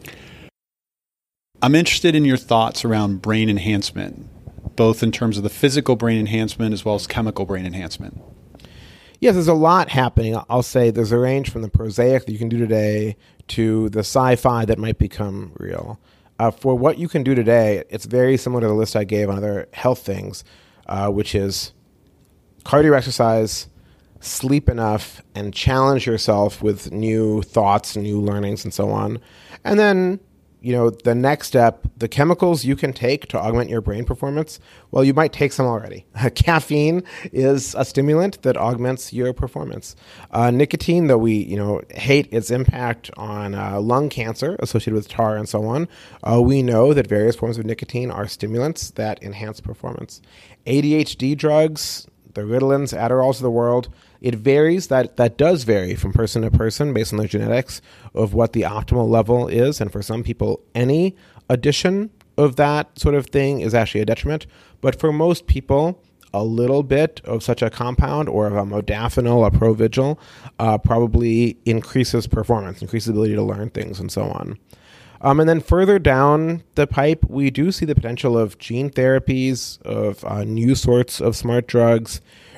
I'm interested in your thoughts around brain enhancement, both in terms of the physical brain enhancement as well as chemical brain enhancement. Yes, there's a lot happening. I'll say there's a range from the prosaic that you can do today to the sci-fi that might become real. For what you can do today, it's very similar to the list I gave on other health things, which is cardio exercise, sleep enough, and challenge yourself with new thoughts, new learnings, and so on. And then, the next step, the chemicals you can take to augment your brain performance, well, you might take some already. Caffeine is a stimulant that augments your performance. Nicotine, though we, hate its impact on lung cancer associated with tar and so on, we know that various forms of nicotine are stimulants that enhance performance. ADHD drugs, the Ritalins, Adderalls of the world, it varies. That does vary from person to person based on their genetics of what the optimal level is. And for some people, any addition of that sort of thing is actually a detriment. But for most people, a little bit of such a compound or of a modafinil, a Provigil, probably increases performance, increases the ability to learn things and so on. And then further down the pipe, we do see the potential of gene therapies, of new sorts of smart drugs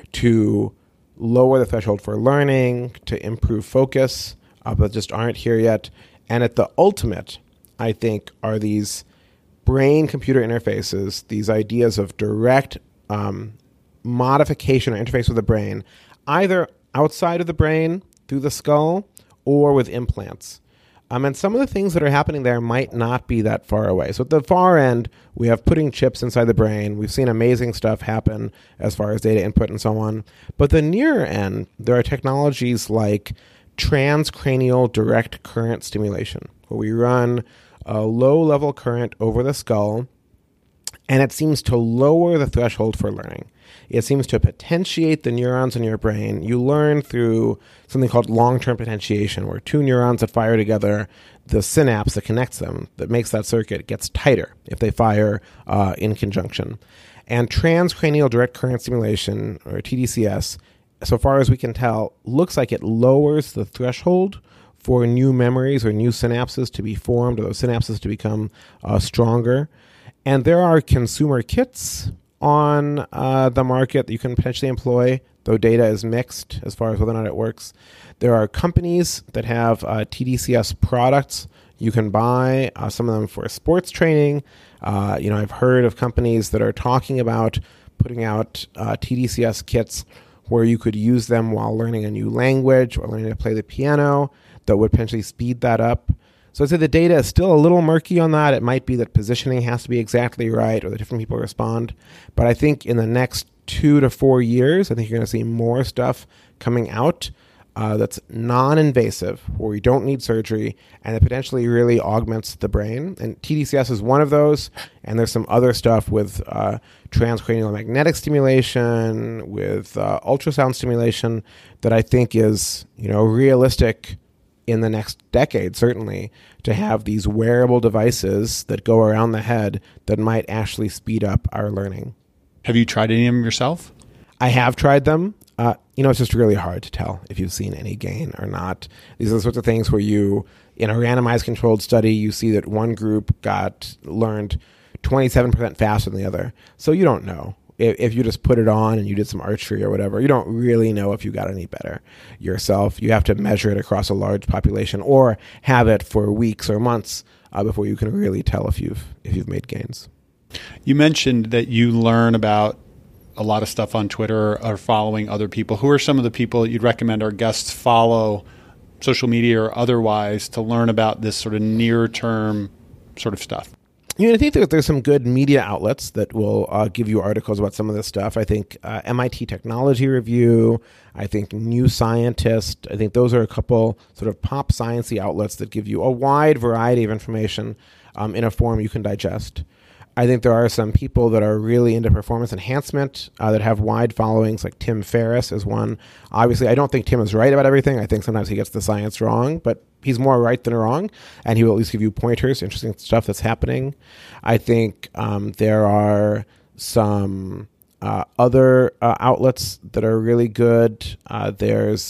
to lower the threshold for learning, to improve focus, but just aren't here yet. And at the ultimate, I think, are these brain-computer interfaces, these ideas of direct modification or interface with the brain, either outside of the brain, through the skull, or with implants. And some of the things that are happening there might not be that far away. So at the far end, we have putting chips inside the brain. We've seen amazing stuff happen as far as data input and so on. But the nearer end, there are technologies like transcranial direct current stimulation, where we run a low-level current over the skull, and it seems to lower the threshold for learning. It seems to potentiate the neurons in your brain. You learn through something called long-term potentiation, where two neurons that fire together, the synapse that connects them, that makes that circuit, gets tighter if they fire in conjunction. And transcranial direct current stimulation, or TDCS, so far as we can tell, looks like it lowers the threshold for new memories or new synapses to be formed, or those synapses to become stronger. And there are consumer kits on the market that you can potentially employ, though data is mixed as far as whether or not it works. There are companies that have TDCS products you can buy, some of them for sports training. I've heard of companies that are talking about putting out TDCS kits where you could use them while learning a new language or learning to play the piano that would potentially speed that up. So I'd say the data is still a little murky on that. It might be that positioning has to be exactly right or that different people respond. But I think in the next 2 to 4 years, I think you're going to see more stuff coming out that's non-invasive, where we don't need surgery, and it potentially really augments the brain. And TDCS is one of those, and there's some other stuff with transcranial magnetic stimulation, with ultrasound stimulation that I think is, realistic in the next decade, certainly, to have these wearable devices that go around the head that might actually speed up our learning. Have you tried any of them yourself? I have tried them. It's just really hard to tell if you've seen any gain or not. These are the sorts of things where in a randomized controlled study, you see that one group learned 27% faster than the other. So you don't know. If you just put it on and you did some archery or whatever, you don't really know if you got any better yourself. You have to measure it across a large population or have it for weeks or months before you can really tell if you've made gains. You mentioned that you learn about a lot of stuff on Twitter or following other people. Who are some of the people you'd recommend our guests follow, social media or otherwise, to learn about this sort of near-term sort of stuff? I think that there's some good media outlets that will give you articles about some of this stuff. I think MIT Technology Review, I think New Scientist, I think those are a couple sort of pop sciencey outlets that give you a wide variety of information in a form you can digest. I think there are some people that are really into performance enhancement that have wide followings, like Tim Ferriss is one. Obviously, I don't think Tim is right about everything. I think sometimes he gets the science wrong, but he's more right than wrong, and he will at least give you pointers, interesting stuff that's happening. I think there are some other outlets that are really good. There's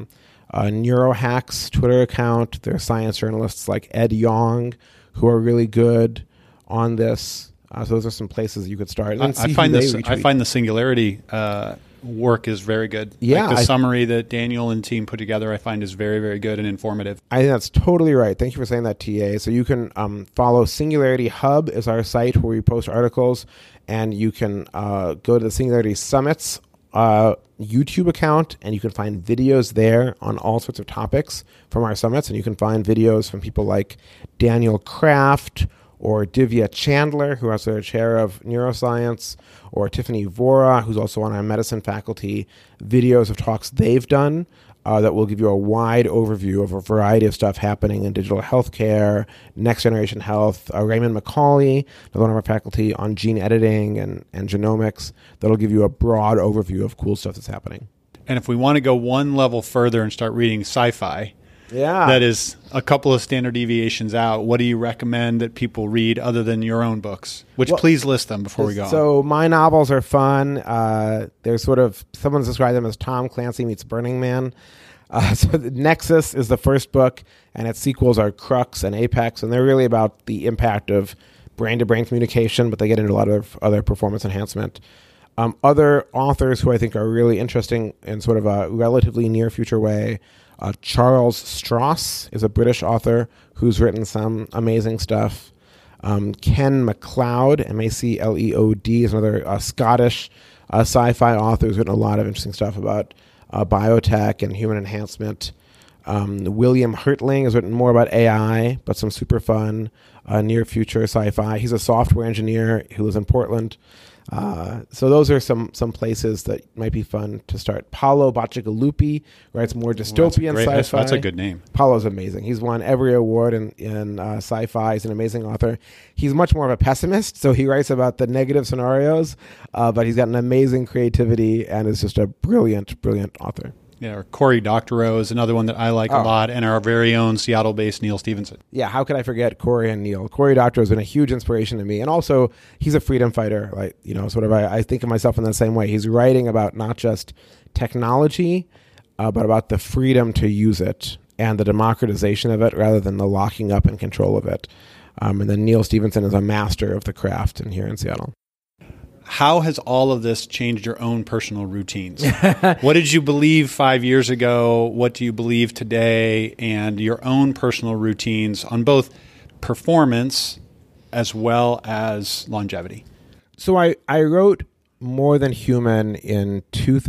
Neurohacks Twitter account. There are science journalists like Ed Yong who are really good on this. So those are some places you could start. And I find the Singularity work is very good. Yeah, the summary that Daniel and team put together, I find is very, very good and informative. I think that's totally right. Thank you for saying that, TA. So you can follow Singularity Hub is our site where we post articles, and you can go to the Singularity Summits YouTube account, and you can find videos there on all sorts of topics from our summits, and you can find videos from people like Daniel Kraft or Divya Chandler, who is the chair of neuroscience, or Tiffany Vora, who's also on our medicine faculty, videos of talks they've done that will give you a wide overview of a variety of stuff happening in digital healthcare, next generation health. Raymond McCauley, another one of our faculty, on gene editing and genomics, that'll give you a broad overview of cool stuff that's happening. And if we want to go one level further and start reading sci-fi, that is a couple of standard deviations out, what do you recommend that people read other than your own books? Please list them before we go on. So my novels are fun. They're someone's described them as Tom Clancy meets Burning Man. So the Nexus is the first book, and its sequels are Crux and Apex, and they're really about the impact of brain-to-brain communication, but they get into a lot of other performance enhancement. Other authors who I think are really interesting in sort of a relatively near-future way, Charles Stross is a British author who's written some amazing stuff. Ken MacLeod, Macleod, is another Scottish sci-fi author who's written a lot of interesting stuff about biotech and human enhancement. William Hertling has written more about AI, but some super fun near-future sci-fi. He's a software engineer who lives in Portland. So those are some places that might be fun to start. Paolo Bacigalupi writes more dystopian sci-fi. That's a good name. Paolo's amazing. He's won every award in sci-fi. He's an amazing author. He's much more of a pessimist, so he writes about the negative scenarios, but he's got an amazing creativity and is just a brilliant, brilliant author. Yeah, or Cory Doctorow is another one that I like a lot, and our very own Seattle-based Neal Stephenson. Yeah, how could I forget Cory and Neal? Cory Doctorow has been a huge inspiration to me, and also he's a freedom fighter. Like, you know, sort of, I think of myself in the same way. He's writing about not just technology, but about the freedom to use it and the democratization of it, rather than the locking up and control of it. And then Neal Stephenson is a master of the craft here in Seattle. How has all of this changed your own personal routines? What did you believe 5 years ago? What do you believe today? And your own personal routines on both performance as well as longevity. So I wrote More Than Human in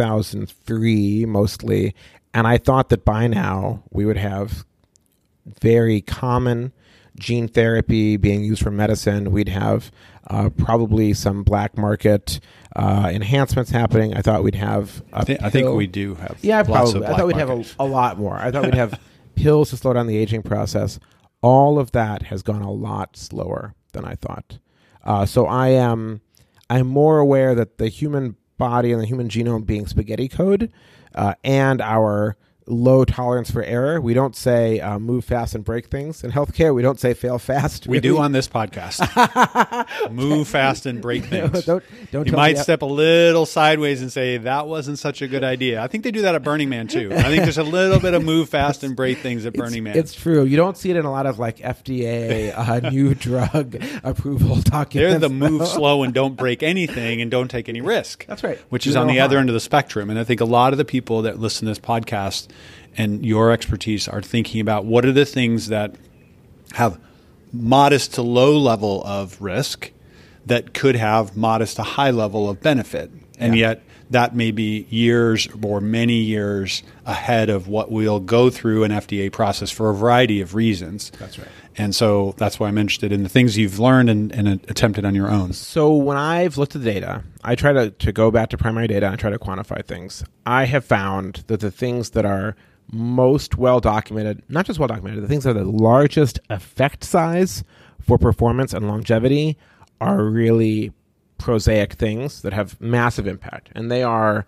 2003 mostly, and I thought that by now we would have very common gene therapy being used for medicine. We'd have probably some black market enhancements happening. I thought we'd have I think we do have lots of black I thought we'd market. Have a lot more. I thought we'd have pills to slow down the aging process. All of that has gone a lot slower than I thought. So I'm more aware that the human body and the human genome being spaghetti code and our low tolerance for error. We don't say move fast and break things. In healthcare, we don't say fail fast. We do on this podcast. Move fast and break things. Don't you might step a little sideways and say, that wasn't such a good idea. I think they do that at Burning Man, too. I think there's a little bit of move fast and break things at Burning Man. It's true. You don't see it in a lot of like FDA new drug approval documents. They're the move slow and don't break anything and don't take any risk. That's right. Which is on the other end of the spectrum. And I think a lot of the people that listen to this podcast and your expertise are thinking about what are the things that have modest to low level of risk that could have modest to high level of benefit. And yet that may be years or many years ahead of what we'll go through an FDA process for a variety of reasons. That's right. And so that's why I'm interested in the things you've learned and attempted on your own. So when I've looked at the data, I try to go back to primary data and try to quantify things. I have found that the things that are most well documented, not just well documented, the things that are the largest effect size for performance and longevity are really prosaic things that have massive impact. And they are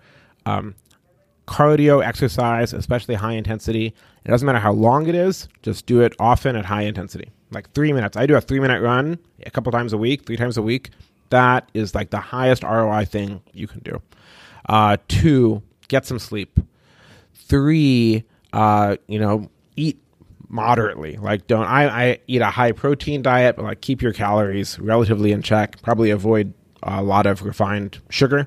cardio exercise, especially high intensity. It doesn't matter how long it is, just do it often at high intensity. Like 3 minutes. I do a 3-minute run a couple times a week, 3 times a week. That is like the highest ROI thing you can do. 2, get some sleep. 3, eat moderately. Like I eat a high protein diet, but like keep your calories relatively in check. Probably avoid a lot of refined sugar.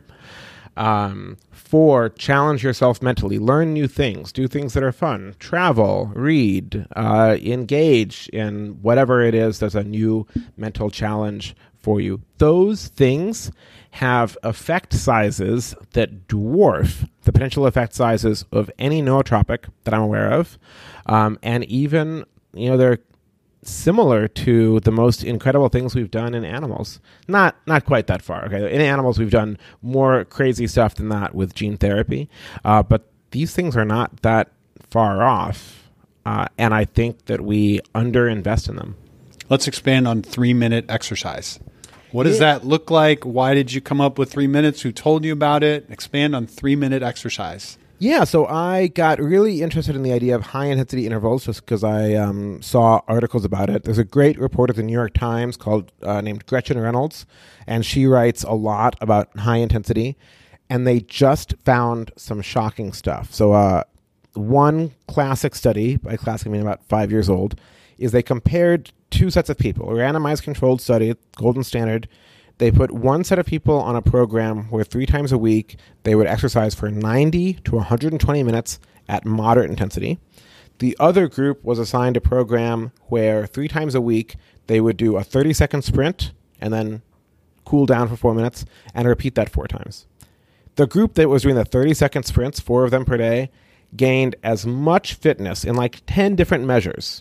4, challenge yourself mentally. Learn new things. Do things that are fun. Travel, read, engage in whatever it is that's a new mental challenge for you. Those things have effect sizes that dwarf the potential effect sizes of any nootropic that I'm aware of. And even, they're similar to the most incredible things we've done in animals. Not quite that far. Okay, in animals we've done more crazy stuff than that with gene therapy, but these things are not that far off, and I think that we underinvest in them. Let's expand on 3-minute exercise. What does that look like? Why did you come up with 3 minutes? Who told you about it? Expand on 3-minute exercise. Yeah, so I got really interested in the idea of high-intensity intervals just because I saw articles about it. There's a great reporter at the New York Times named Gretchen Reynolds, and she writes a lot about high intensity, and they just found some shocking stuff. So one classic study, by classic I mean about 5 years old, is they compared two sets of people, a randomized controlled study, golden standard. They put one set of people on a program where 3 times a week they would exercise for 90 to 120 minutes at moderate intensity. The other group was assigned a program where 3 times a week they would do a 30-second sprint and then cool down for 4 minutes and repeat that 4 times. The group that was doing the 30-second sprints, 4 of them per day, gained as much fitness in like 10 different measures,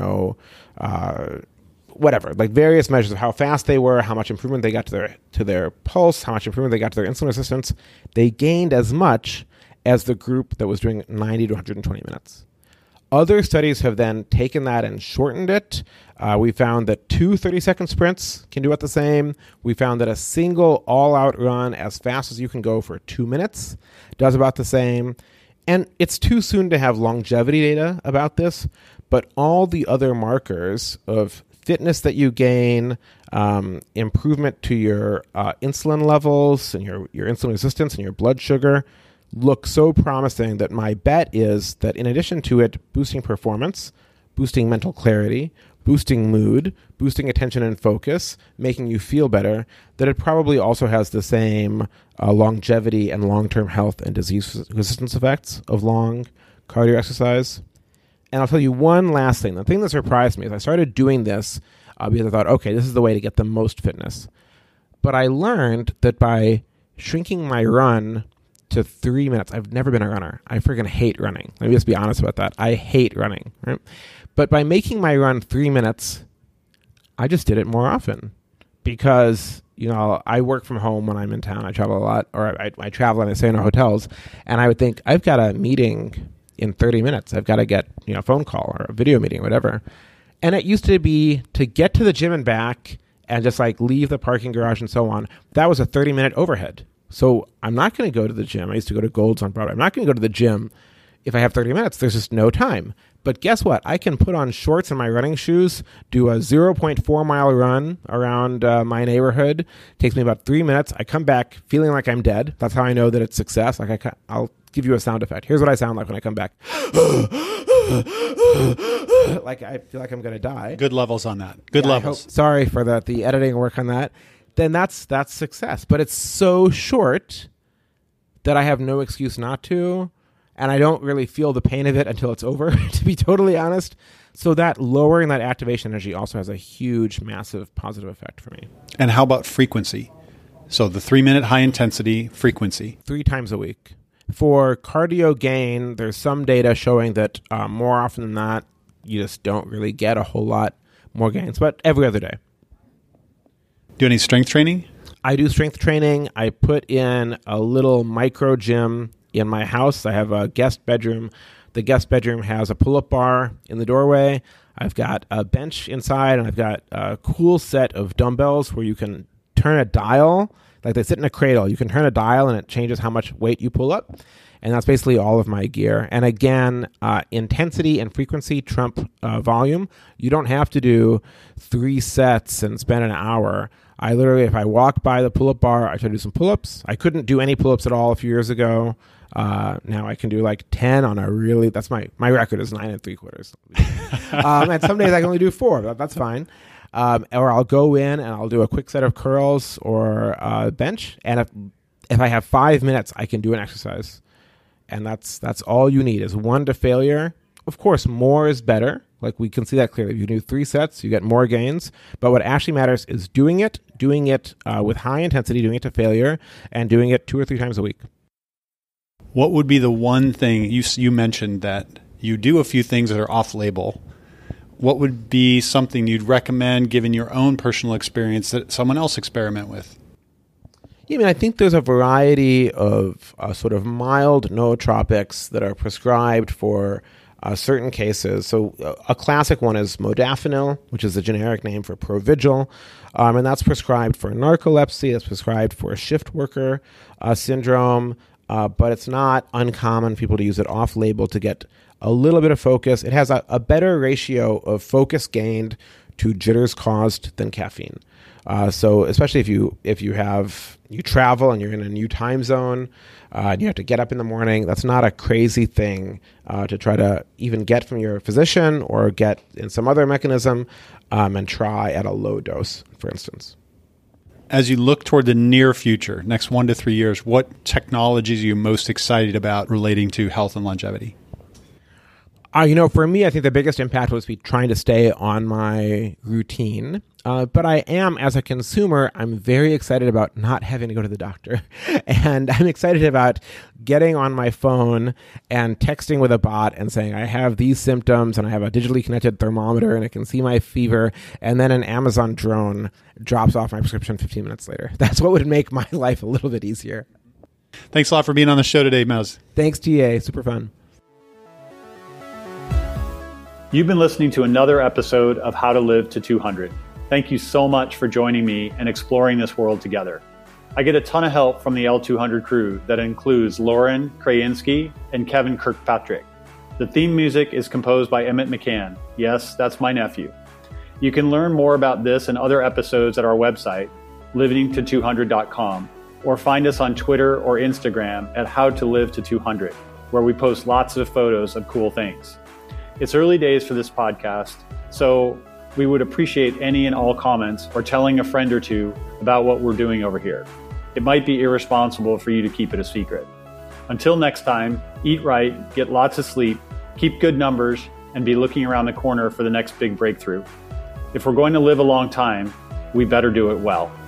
whatever, like various measures of how fast they were, how much improvement they got to their pulse, how much improvement they got to their insulin resistance. They gained as much as the group that was doing 90 to 120 minutes. Other studies have then taken that and shortened it. We found that 2 30-second sprints can do it the same. We found that a single all-out run as fast as you can go for 2 minutes does about the same. And it's too soon to have longevity data about this, but all the other markers of fitness that you gain, improvement to your insulin levels and your insulin resistance and your blood sugar look so promising that my bet is that in addition to it boosting performance, boosting mental clarity, boosting mood, boosting attention and focus, making you feel better, that it probably also has the same longevity and long-term health and disease resistance effects of long cardio exercise. And I'll tell you one last thing. The thing that surprised me is I started doing this because I thought, okay, this is the way to get the most fitness. But I learned that by shrinking my run to 3 minutes, I've never been a runner. I freaking hate running. Let me just be honest about that. I hate running, right? But by making my run 3 minutes, I just did it more often because, I work from home when I'm in town. I travel a lot, or I travel and I stay in hotels. And I would think, I've got a meeting in 30 minutes. I've got to get, a phone call or a video meeting, whatever. And it used to be to get to the gym and back and just like leave the parking garage and so on. That was a 30-minute overhead. So I'm not going to go to the gym. I used to go to Gold's on Broadway. I'm not going to go to the gym if I have 30 minutes. There's just no time. But guess what? I can put on shorts and my running shoes, do a 0.4-mile run around my neighborhood. It takes me about 3 minutes. I come back feeling like I'm dead. That's how I know that it's success. I'll give you a sound effect. Here's what I sound like when I come back. Like I feel like I'm going to die. Good levels on that. Good levels. Sorry for the editing work on that. Then that's success. But it's so short that I have no excuse not to, and I don't really feel the pain of it until it's over, to be totally honest. So that lowering that activation energy also has a huge, massive positive effect for me. And how about frequency? So the 3-minute high intensity frequency. 3 times a week. For cardio gain, there's some data showing that more often than not, you just don't really get a whole lot more gains, but every other day. Do any strength training? I do strength training. I put in a little micro gym in my house. I have a guest bedroom. The guest bedroom has a pull-up bar in the doorway. I've got a bench inside, and I've got a cool set of dumbbells where you can turn a dial. Like they sit in a cradle. You can turn a dial, and it changes how much weight you pull up. And that's basically all of my gear. And again, intensity and frequency trump volume. You don't have to do 3 sets and spend an hour. I literally, if I walk by the pull-up bar, I try to do some pull-ups. I couldn't do any pull-ups at all a few years ago. Now I can do like 10 on a really, that's my record is 9 3/4. And some days I can only do 4, that's fine. Or I'll go in and I'll do a quick set of curls or bench. And if I have 5 minutes, I can do an exercise. And that's all you need is 1 to failure. Of course, more is better. Like we can see that clearly. If you do 3 sets, you get more gains. But what actually matters is doing it with high intensity, doing it to failure, and doing it 2 or 3 times a week. What would be the one thing you mentioned that you do a few things that are off-label? What would be something you'd recommend, given your own personal experience, that someone else experiment with? Yeah, I mean, I think there's a variety of sort of mild nootropics that are prescribed for certain cases. So a classic one is modafinil, which is the generic name for Provigil, and that's prescribed for narcolepsy. That's prescribed for shift worker syndrome, but it's not uncommon for people to use it off-label to get a little bit of focus. It has a better ratio of focus gained to jitters caused than caffeine. So especially if you travel and you're in a new time zone, and you have to get up in the morning, that's not a crazy thing to try to even get from your physician or get in some other mechanism, and try at a low dose, for instance. As you look toward the near future, next 1 to 3 years, what technologies are you most excited about relating to health and longevity? For me, I think the biggest impact was trying to stay on my routine. But I am, as a consumer, I'm very excited about not having to go to the doctor. And I'm excited about getting on my phone and texting with a bot and saying, I have these symptoms and I have a digitally connected thermometer and it can see my fever. And then an Amazon drone drops off my prescription 15 minutes later. That's what would make my life a little bit easier. Thanks a lot for being on the show today, Maz. Thanks, TA. Super fun. You've been listening to another episode of How to Live to 200. Thank you so much for joining me and exploring this world together. I get a ton of help from the L200 crew that includes Lauren Krayinsky and Kevin Kirkpatrick. The theme music is composed by Emmett McCann. Yes, that's my nephew. You can learn more about this and other episodes at our website, livingto200.com, or find us on Twitter or Instagram at howtolivето200, where we post lots of photos of cool things. It's early days for this podcast, so we would appreciate any and all comments or telling a friend or two about what we're doing over here. It might be irresponsible for you to keep it a secret. Until next time, eat right, get lots of sleep, keep good numbers, and be looking around the corner for the next big breakthrough. If we're going to live a long time, we better do it well.